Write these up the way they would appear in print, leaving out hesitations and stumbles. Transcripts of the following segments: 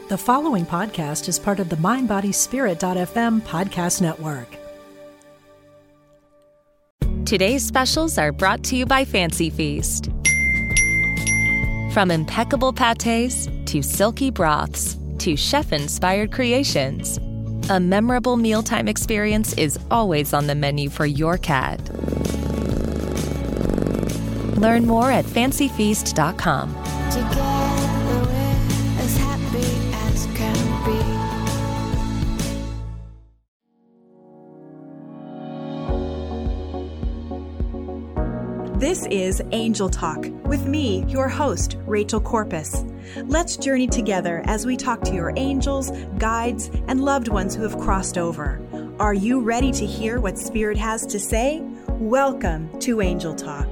The following podcast is part of the MindBodySpirit.fm podcast network. Today's specials are brought to you by Fancy Feast. From impeccable pâtés to silky broths to chef-inspired creations, a memorable mealtime experience is always on the menu for your cat. Learn more at fancyfeast.com. Together we're as happy as can be. This is Angel Talk with me, your host, Rachel Corpus. Let's journey together as we talk to your angels, guides, and loved ones who have crossed over. Are you ready to hear what Spirit has to say? Welcome to Angel Talk.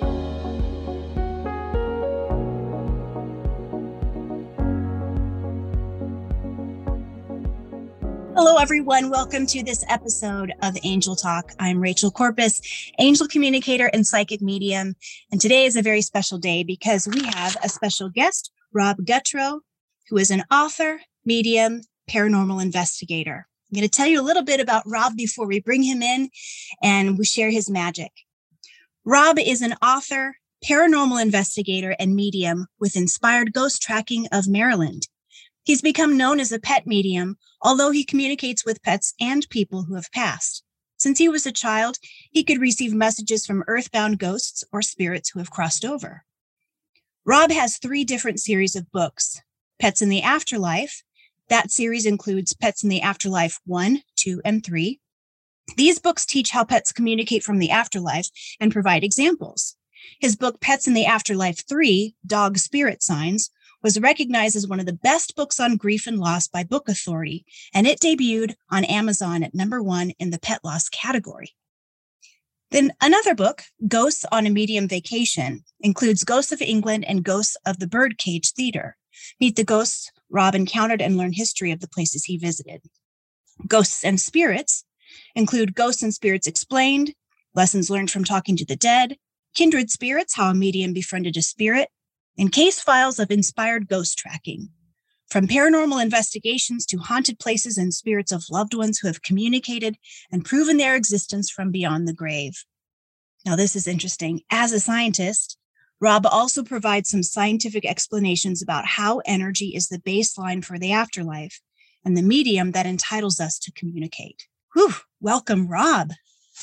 Hello, everyone. Welcome to this episode of Angel Talk. I'm Rachel Corpus, angel communicator and psychic medium. And today is a very special day because we have a special guest, Rob Guttrow, who is an author, medium, paranormal investigator. I'm going to tell you a little bit about Rob before we bring him in and we share his magic. Rob is an author, paranormal investigator, and medium with Inspired Ghost Tracking of Maryland. He's become known as a pet medium, although he communicates with pets and people who have passed. Since he was a child, he could receive messages from earthbound ghosts or spirits who have crossed over. Rob has 3 different series of books. Pets in the Afterlife. That series includes Pets in the Afterlife 1, 2, and 3. These books teach how pets communicate from the afterlife and provide examples. His book, Pets in the Afterlife 3, Dog Spirit Signs, was recognized as one of the best books on grief and loss by Book Authority, and it debuted on Amazon at number 1 in the pet loss category. Then another book, Ghosts on a Medium Vacation, includes Ghosts of England and Ghosts of the Birdcage Theater. Meet the ghosts Rob encountered and learn history of the places he visited. Ghosts and Spirits include Ghosts and Spirits Explained, Lessons Learned from Talking to the Dead, Kindred Spirits, How a Medium Befriended a Spirit, and Case Files of Inspired Ghost Tracking. From paranormal investigations to haunted places and spirits of loved ones who have communicated and proven their existence from beyond the grave. Now, this is interesting. As a scientist, Rob also provides some scientific explanations about how energy is the baseline for the afterlife and the medium that entitles us to communicate. Whew, welcome, Rob.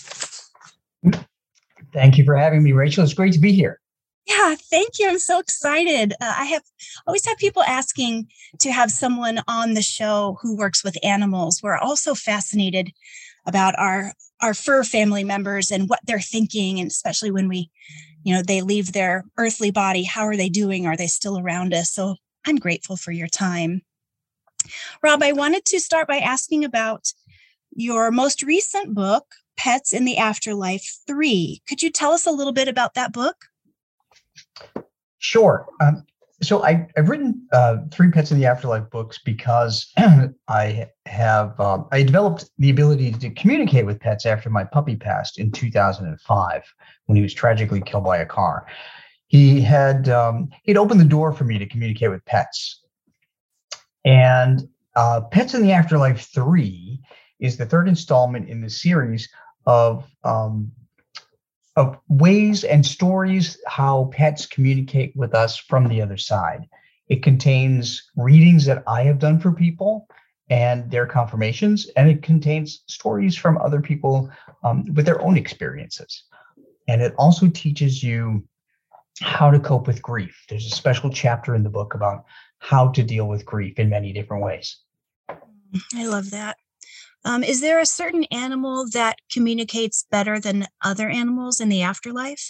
Thank you for having me, Rachel. It's great to be here. Yeah, thank you. I'm so excited. I always have people asking to have someone on the show who works with animals. We're also fascinated about our fur family members and what they're thinking, and especially when they leave their earthly body. How are they doing? Are they still around us? So I'm grateful for your time. Rob, I wanted to start by asking about your most recent book, Pets in the Afterlife 3. Could you tell us a little bit about that book? Sure. So I've written 3 Pets in the Afterlife books because I developed the ability to communicate with pets after my puppy passed in 2005 when he was tragically killed by a car. He'd opened the door for me to communicate with pets. And Pets in the Afterlife 3 is the 3rd installment in the series of ways and stories how pets communicate with us from the other side. It contains readings that I have done for people and their confirmations, and it contains stories from other people with their own experiences. And it also teaches you how to cope with grief. There's a special chapter in the book about how to deal with grief in many different ways. I love that. Is there a certain animal that communicates better than other animals in the afterlife?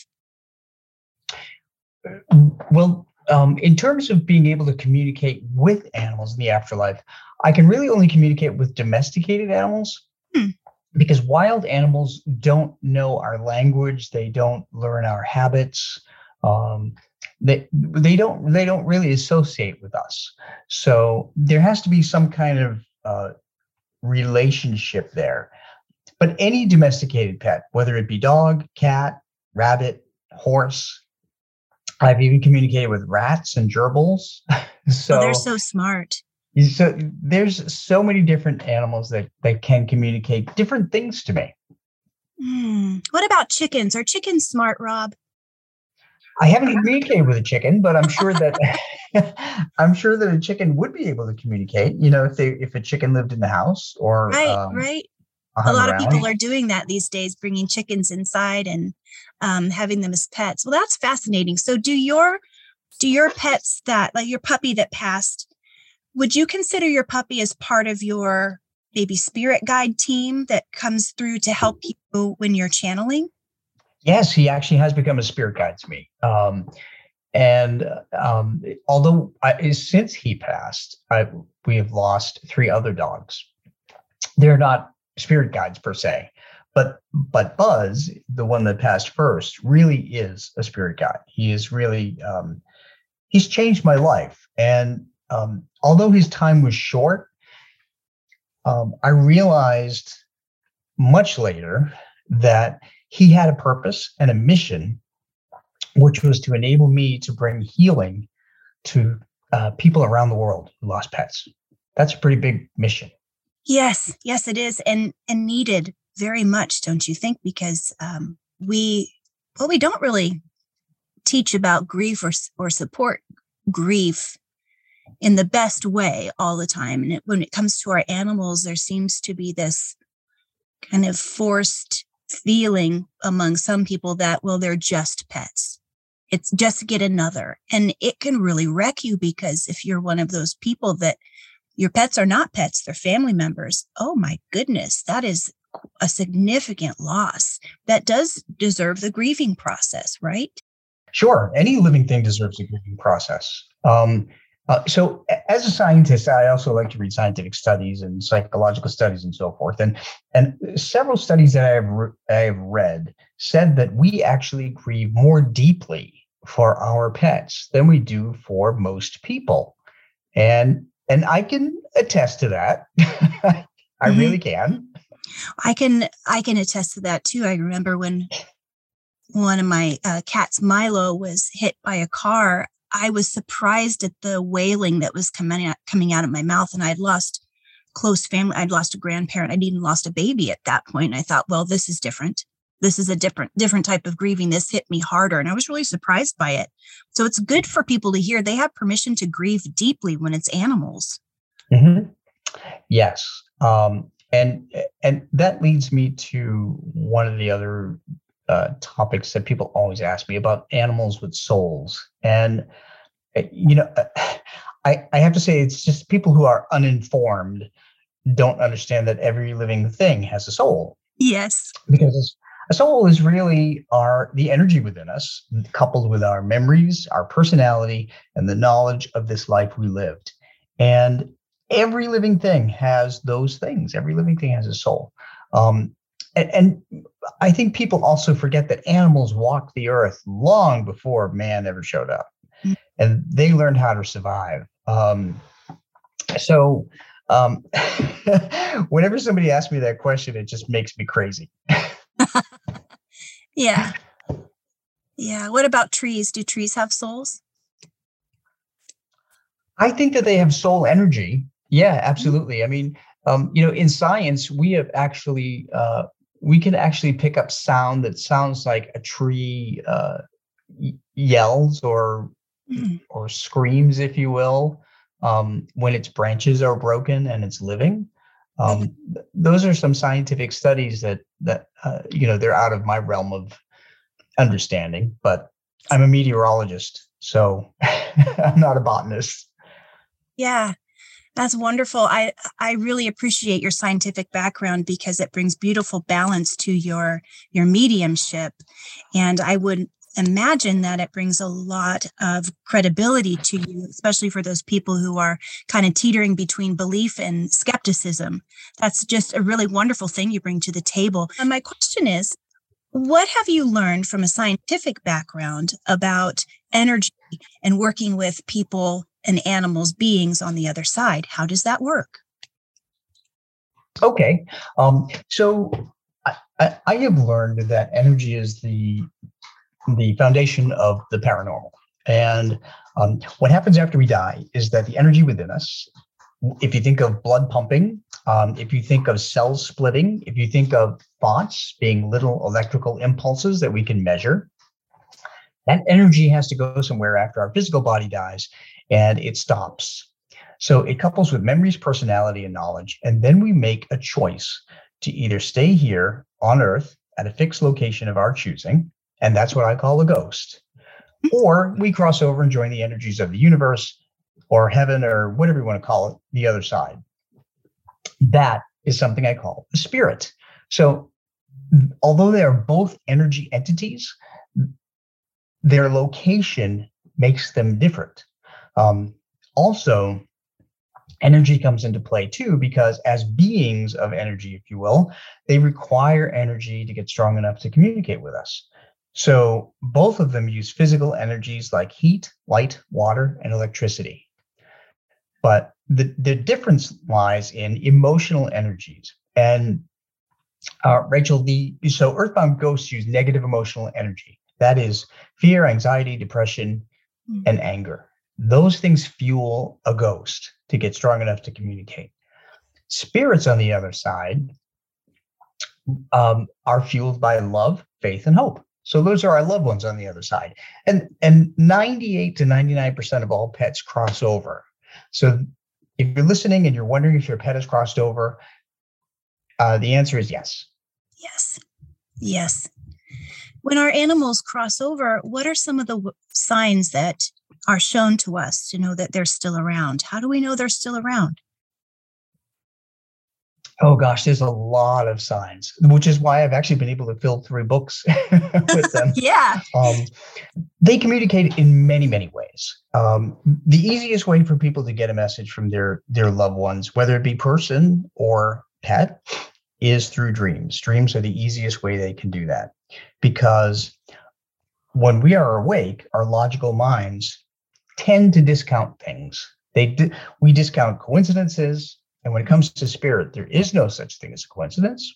Well, in terms of being able to communicate with animals in the afterlife, I can really only communicate with domesticated animals because wild animals don't know our language. They don't learn our habits. They don't really associate with us. So there has to be some kind of relationship there. But any domesticated pet, whether it be dog, cat, rabbit, horse, I've even communicated with rats and gerbils. They're so smart. So there's so many different animals that can communicate different things to me. What about chickens? Are chickens smart, Rob? I haven't communicated with a chicken, but I'm sure that I'm sure that a chicken would be able to communicate. If a chicken lived in the house or Right. A lot of people are doing that these days, bringing chickens inside and having them as pets. Well, that's fascinating. So do your pets like your puppy that passed, would you consider your puppy as part of your maybe spirit guide team that comes through to help you when you're channeling? Yes, he actually has become a spirit guide to me. Although since he passed, we have lost 3 other dogs. They're not spirit guides per se, but Buzz, the one that passed first, really is a spirit guide. He is really he's changed my life. And although his time was short, I realized much later that he had a purpose and a mission, which was to enable me to bring healing to people around the world who lost pets. That's a pretty big mission. Yes, it is. And needed very much, don't you think? Because we don't really teach about grief or support grief in the best way all the time. And when it comes to our animals, there seems to be this kind of forced feeling among some people that, well, they're just pets. It's just get another. And it can really wreck you, because if you're one of those people that your pets are not pets, they're family members, oh my goodness, that is a significant loss that does deserve the grieving process, right? Sure. Any living thing deserves a grieving process. So as a scientist, I also like to read scientific studies and psychological studies and so forth. And several studies that I have read said that we actually grieve more deeply for our pets than we do for most people. And I can attest to that. I really can. I can attest to that too. I remember when one of my cats, Milo, was hit by a car. I was surprised at the wailing that was coming out of my mouth. And I'd lost close family. I'd lost a grandparent. I'd even lost a baby at that point. And I thought, well, this is different. This is a different type of grieving. This hit me harder. And I was really surprised by it. So it's good for people to hear they have permission to grieve deeply when it's animals. Mm-hmm. Yes. And that leads me to one of the other topics that people always ask me about animals with souls. And, I have to say, it's just people who are uninformed don't understand that every living thing has a soul. Yes. Because a soul is really the energy within us, coupled with our memories, our personality, and the knowledge of this life we lived. And every living thing has those things. Every living thing has a soul. And I think people also forget that animals walked the earth long before man ever showed up, and they learned how to survive. Whenever somebody asks me that question, it just makes me crazy. Yeah. Yeah. What about trees? Do trees have souls? I think that they have soul energy. Yeah, absolutely. I mean, in science, we have actually we can actually pick up sound that sounds like a tree yells or screams, if you will, when its branches are broken and it's living. Those are some scientific studies that they're out of my realm of understanding, but I'm a meteorologist, so I'm not a botanist. Yeah. That's wonderful. I really appreciate your scientific background, because it brings beautiful balance to your mediumship. And I would imagine that it brings a lot of credibility to you, especially for those people who are kind of teetering between belief and skepticism. That's just a really wonderful thing you bring to the table. And my question is, what have you learned from a scientific background about energy and working with people and animals, beings on the other side? How does that work? Okay. So I have learned that energy is the foundation of the paranormal. And what happens after we die is that the energy within us If you think of blood pumping, if you think of cells splitting, if you think of thoughts being little electrical impulses that we can measure, that energy has to go somewhere after our physical body dies, and it stops. So it couples with memories, personality, and knowledge. And then we make a choice to either stay here on Earth at a fixed location of our choosing, and that's what I call a ghost, or we cross over and join the energies of the universe or heaven or whatever you want to call it, the other side. That is something I call a spirit. So although they are both energy entities, their location makes them different. Also, energy comes into play too, because as beings of energy, if you will, they require energy to get strong enough to communicate with us. So both of them use physical energies like heat, light, water, and electricity. But the difference lies in emotional energies. And Rachel, so earthbound ghosts use negative emotional energy. That is fear, anxiety, depression, and anger. Those things fuel a ghost to get strong enough to communicate. Spirits, on the other side, are fueled by love, faith, and hope. So those are our loved ones on the other side. And 98 to 99% of all pets cross over. So if you're listening and you're wondering if your pet has crossed over, the answer is yes. Yes. Yes. When our animals cross over, what are some of the signs that are shown to us to know that they're still around? How do we know they're still around? Oh gosh, there's a lot of signs, which is why I've actually been able to fill 3 books with them. Yeah. They communicate in many, many ways. The easiest way for people to get a message from their loved ones, whether it be person or pet, is through dreams. Dreams are the easiest way they can do that, because when we are awake, our logical minds tend to discount things. We discount coincidences. And when it comes to spirit, there is no such thing as a coincidence.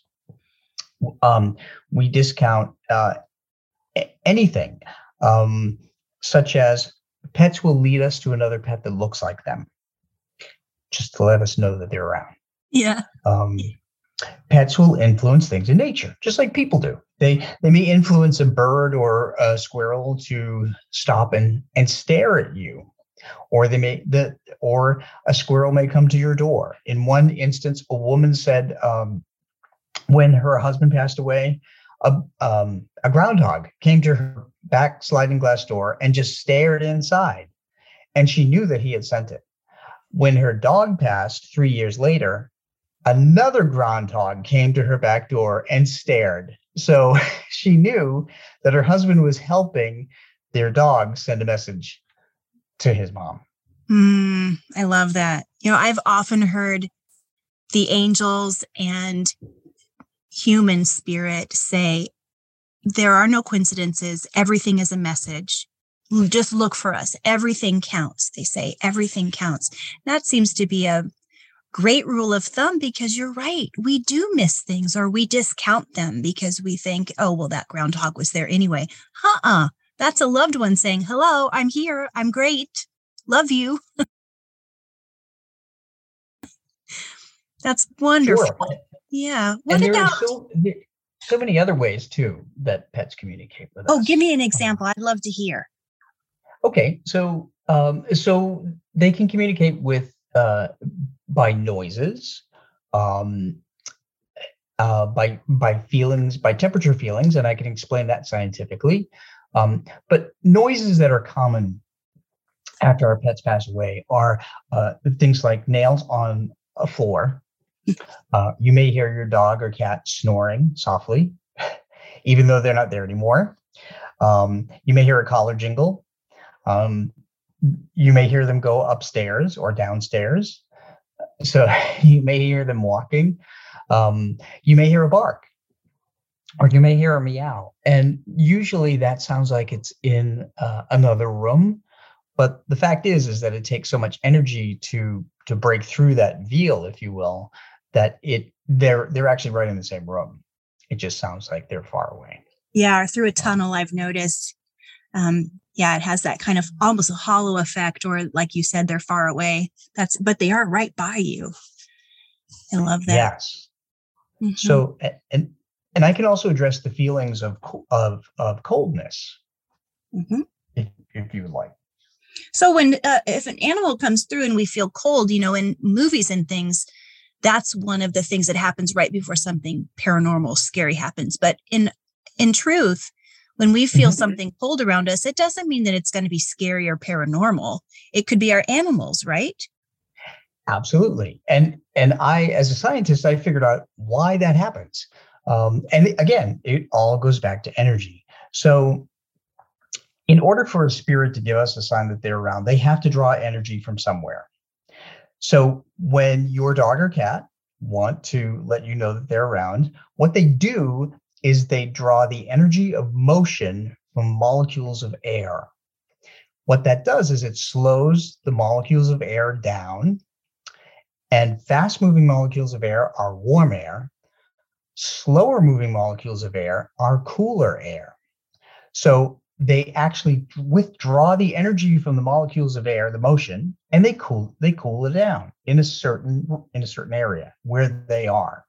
We discount anything, such as pets will lead us to another pet that looks like them, just to let us know that they're around. Yeah. Pets will influence things in nature, just like people do. They may influence a bird or a squirrel to stop and stare at you. Or or a squirrel may come to your door. In one instance, a woman said when her husband passed away, a groundhog came to her back sliding glass door and just stared inside, and she knew that he had sent it. When her dog passed 3 years later, another groundhog came to her back door and stared. So she knew that her husband was helping their dog send a message to his mom. I love that. I've often heard the angels and human spirit say, there are no coincidences. Everything is a message. Just look for us. Everything counts. They say everything counts. That seems to be a great rule of thumb, because you're right. We do miss things, or we discount them because we think, oh, well, that groundhog was there anyway. That's a loved one saying, hello, I'm here. I'm great. Love you. That's wonderful. Sure. Yeah. And there are so many other ways too that pets communicate with us. Oh, give me an example. I'd love to hear. Okay. So they can communicate with by noises, by feelings, by temperature feelings, and I can explain that scientifically. But noises that are common after our pets pass away are things like nails on a floor. You may hear your dog or cat snoring softly, even though they're not there anymore. You may hear a collar jingle. You may hear them go upstairs or downstairs. So you may hear them walking. You may hear a bark, or you may hear a meow. And usually that sounds like it's in another room. But the fact is that it takes so much energy to break through that veil, if you will, that they're actually right in the same room. It just sounds like they're far away. Yeah, or through a tunnel, I've noticed. Yeah, it has that kind of almost a hollow effect, or like you said, they're far away. But they are right by you. I love that. Yes. Mm-hmm. So, and I can also address the feelings of coldness, mm-hmm. if you would like. So when if an animal comes through and we feel cold, in movies and things, that's one of the things that happens right before something paranormal, scary happens. But in truth, when we feel mm-hmm. something cold around us, it doesn't mean that it's going to be scary or paranormal. It could be our animals, right? Absolutely. And I, as a scientist, I figured out why that happens. And again, it all goes back to energy. So in order for a spirit to give us a sign that they're around, they have to draw energy from somewhere. So when your dog or cat want to let you know that they're around, what they do is they draw the energy of motion from molecules of air. What that does is it slows the molecules of air down, and fast-moving molecules of air are warm air. Slower-moving molecules of air are cooler air. So they actually withdraw the energy from the molecules of air, the motion, and they cool it down in a certain area where they are.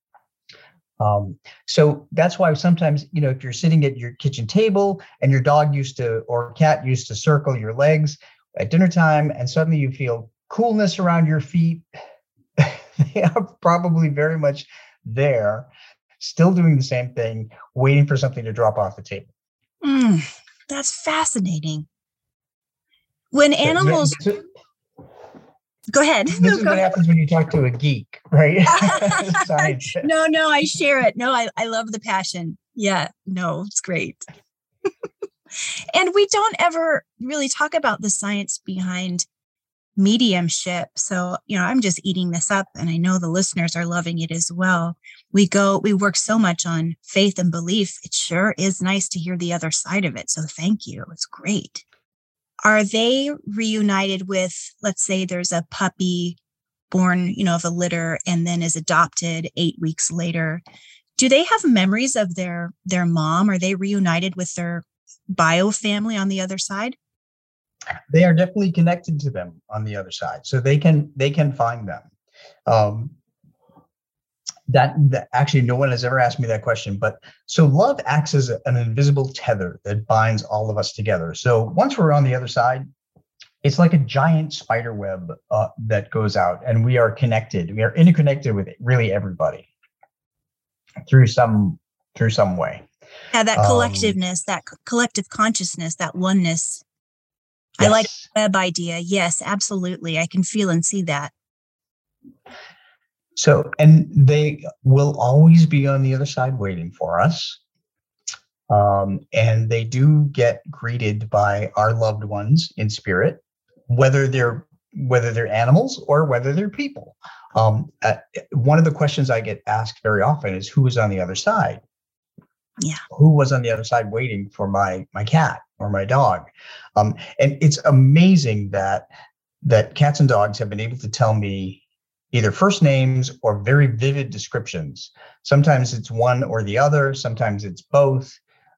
So that's why sometimes, if you're sitting at your kitchen table and your dog or cat used to circle your legs at dinner time, and suddenly you feel coolness around your feet, they are probably very much there, still doing the same thing, waiting for something to drop off the table. That's fascinating. When animals... Go ahead. This is what happens when you talk to a geek, right? No, I share it. No, I love the passion. Yeah, no, it's great. And we don't ever really talk about the science behind mediumship. So, I'm just eating this up, and I know the listeners are loving it as well. We work so much on faith and belief. It sure is nice to hear the other side of it. So thank you. It's great. Are they reunited with, let's say there's a puppy born, of a litter and then is adopted 8 weeks later? Do they have memories of their mom? Are they reunited with their bio family on the other side? They are definitely connected to them on the other side. So they can find them. That actually, no one has ever asked me that question, but so love acts as an invisible tether that binds all of us together. So once we're on the other side, it's like a giant spider web that goes out, and we are connected. We are interconnected with really everybody through some way. Yeah, that collectiveness, that collective consciousness, that oneness. Yes. I like the web idea. Yes, absolutely. I can feel and see that. So, and they will always be on the other side waiting for us. And they do get greeted by our loved ones in spirit, whether they're animals or whether they're people. One of the questions I get asked very often is, who is on the other side? Yeah. Who was on the other side waiting for my cat or my dog? And it's amazing that cats and dogs have been able to tell me either first names or very vivid descriptions. Sometimes it's one or the other. Sometimes it's both.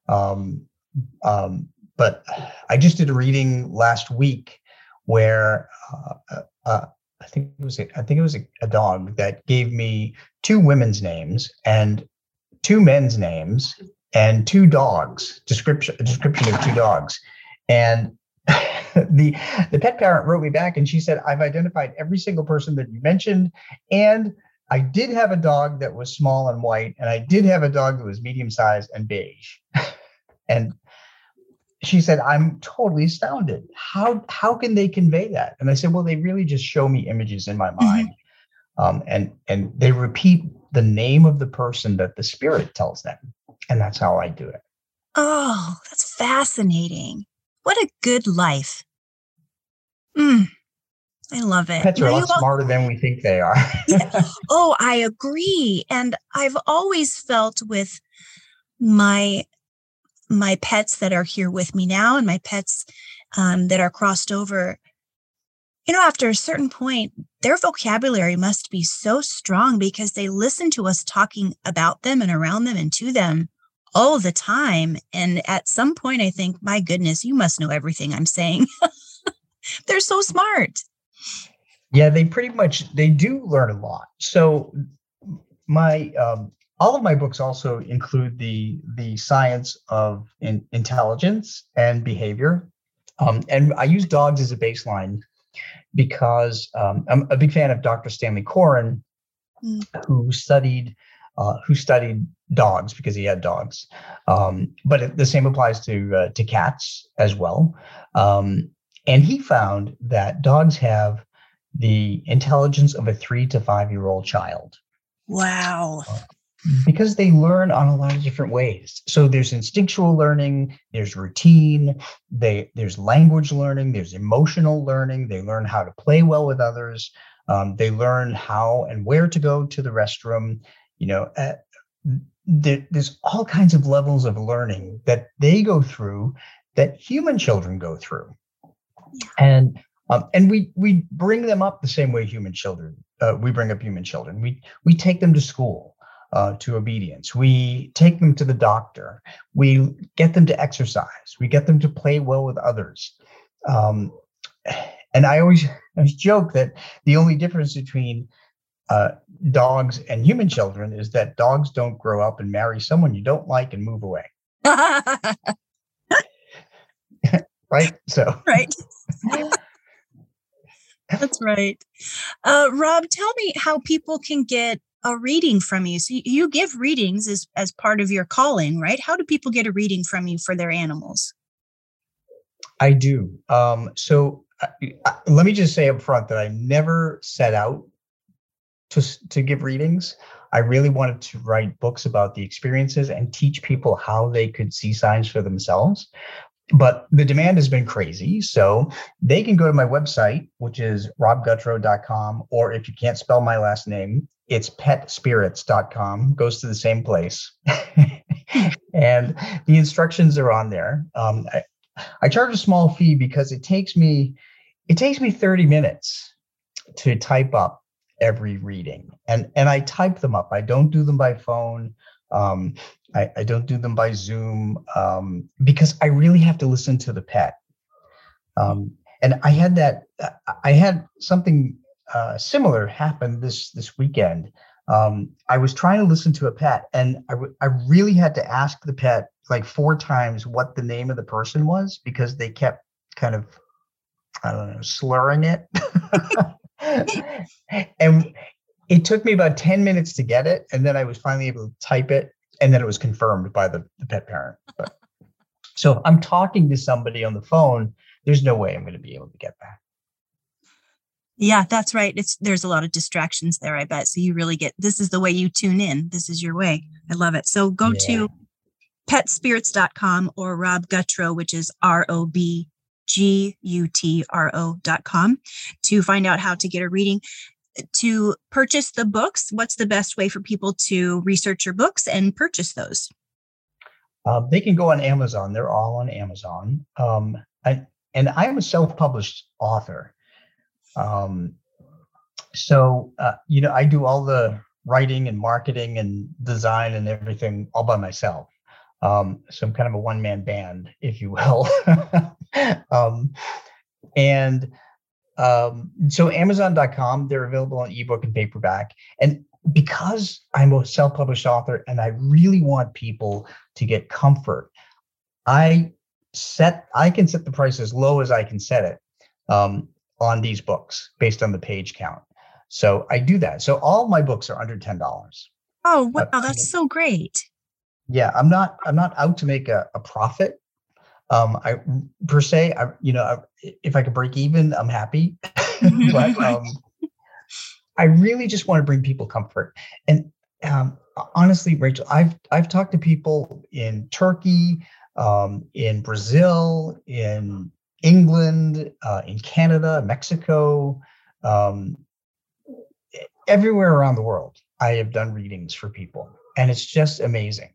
But I just did a reading last week where I think it was a dog that gave me 2 women's names and 2 men's names and 2 dogs, description of 2 dogs. And the pet parent wrote me back and she said, I've identified every single person that you mentioned. And I did have a dog that was small and white, and I did have a dog that was medium sized and beige. And she said, I'm totally astounded. How can they convey that? And I said, well, they really just show me images in my mind. And they repeat the name of the person that the spirit tells them. And that's how I do it. Oh, that's fascinating. What a good life. I love it. Pets are a lot smarter than we think they are. Yeah. Oh, I agree. And I've always felt with my pets that are here with me now and my pets that are crossed over, after a certain point, their vocabulary must be so strong because they listen to us talking about them and around them and to them all the time. And at some point, I think, my goodness, you must know everything I'm saying. They're so smart. Yeah, they do learn a lot. So my all of my books also include the science of intelligence and behavior. And I use dogs as a baseline because I'm a big fan of Dr. Stanley Coren, who studied dogs because he had dogs. But the same applies to cats as well. And he found that dogs have the intelligence of a 3 to 5 year old child. Wow. Because they learn on a lot of different ways. So there's instinctual learning, there's routine, there's language learning, there's emotional learning. They learn how to play well with others. They learn how and where to go to the restroom. There's all kinds of levels of learning that they go through that human children go through. And we bring them up the same way we bring up human children. We take them to school. To obedience. We take them to the doctor. We get them to exercise. We get them to play well with others. And I always joke that the only difference between dogs and human children is that dogs don't grow up and marry someone you don't like and move away. Right? So. Right. That's right. Rob, tell me how people can get a reading from you. So you give readings as part of your calling, right? How do people get a reading from you for their animals? I do. So let me just say up front that I never set out to give readings. I really wanted to write books about the experiences and teach people how they could see signs for themselves. But the demand has been crazy. So they can go to my website, which is robguttrow.com, or if you can't spell my last name, it's petspirits.com, goes to the same place. And the instructions are on there. I charge a small fee because it takes me 30 minutes to type up every reading. And I type them up. I don't do them by phone. I don't do them by Zoom because I really have to listen to the pet. And I had something similar happened this weekend. I was trying to listen to a pet, and I really had to ask the pet like 4 times what the name of the person was because they kept kind of, I don't know, slurring it. And it took me about 10 minutes to get it, and then I was finally able to type it, and then it was confirmed by the pet parent. But, so if I'm talking to somebody on the phone, there's no way I'm going to be able to get that. Yeah, that's right. There's a lot of distractions there, I bet. So you really this is the way you tune in. This is your way. I love it. So go to petspirits.com or Rob Guttrow, which is ROBGUTRO.com, to find out how to get a reading. To purchase the books, what's the best way for people to research your books and purchase those? They can go on Amazon. They're all on Amazon. And I am a self-published author. So I do all the writing and marketing and design and everything all by myself. So I'm kind of a one-man band, if you will. So Amazon.com, they're available on ebook and paperback. And because I'm a self-published author and I really want people to get comfort, I can set the price as low as I can set it on these books based on the page count. So I do that. So all my books are under $10. Oh, wow. That's so great. Yeah. I'm not out to make a profit. If I could break even, I'm happy. But I really just want to bring people comfort. And honestly, Rachel, I've talked to people in Turkey, in Brazil, in England, in Canada, Mexico, everywhere around the world. I have done readings for people, and it's just amazing.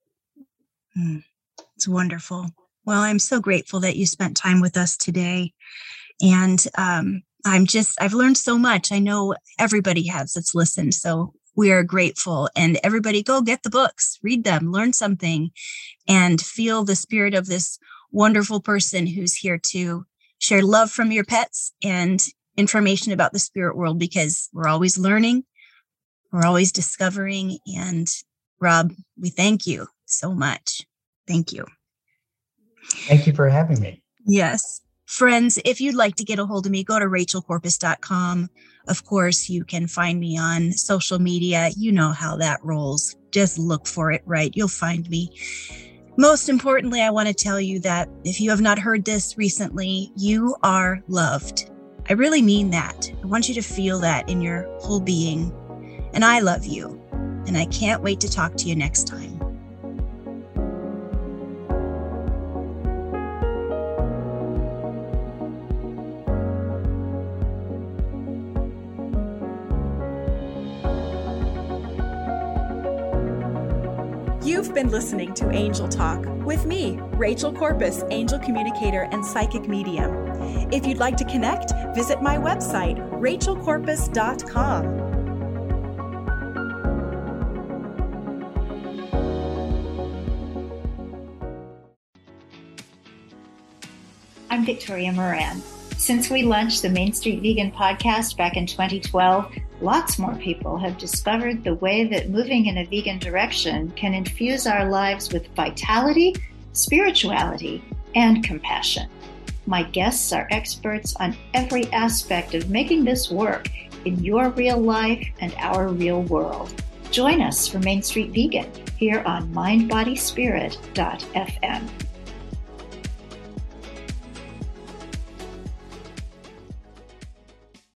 It's wonderful. Well, I'm so grateful that you spent time with us today. And I've learned so much. I know everybody has that's listened. So we are grateful. And everybody go get the books, read them, learn something, and feel the spirit of this wonderful person who's here to share love from your pets and information about the spirit world, because we're always learning, we're always discovering. And Rob, we thank you so much. Thank you. Thank you for having me. Yes. Friends, if you'd like to get a hold of me, go to rachelcorpus.com. Of course, you can find me on social media. You know how that rolls. Just look for it, right? You'll find me. Most importantly, I want to tell you that if you have not heard this recently, you are loved. I really mean that. I want you to feel that in your whole being. And I love you. And I can't wait to talk to you next time. You've been listening to Angel Talk with me, Rachel Corpus, angel communicator and psychic medium. If you'd like to connect, visit my website, rachelcorpus.com. I'm Victoria Moran. Since we launched the Main Street Vegan podcast back in 2012, lots more people have discovered the way that moving in a vegan direction can infuse our lives with vitality, spirituality, and compassion. My guests are experts on every aspect of making this work in your real life and our real world. Join us for Main Street Vegan here on mindbodyspirit.fm.